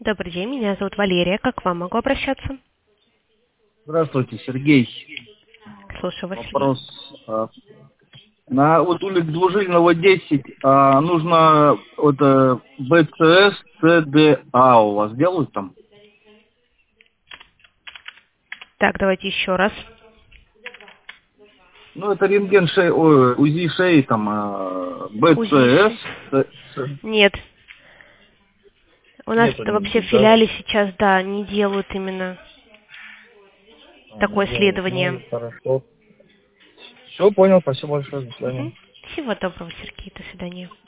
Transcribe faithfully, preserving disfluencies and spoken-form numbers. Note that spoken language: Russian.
Добрый день, меня зовут Валерия. Как к вам могу обращаться? Здравствуйте, Сергей. Слушаю вас. Вопрос. а, На вот улице Двужилиного, десять, а, нужно вот э, бэ цэ эс цэ дэ а у вас делают там? Так, давайте еще раз. Ну, это рентген шеи, ой, УЗИ шеи, там, а, УЗИ. бэ цэ эс. ц- ц- Нет. У нас Нету это вообще нигде, в да? филиале сейчас, да, не делают именно А, не такое делают. Ну, исследование. хорошо. Все, понял, спасибо большое, до свидания. Мгм. Всего доброго, Сергей. До свидания.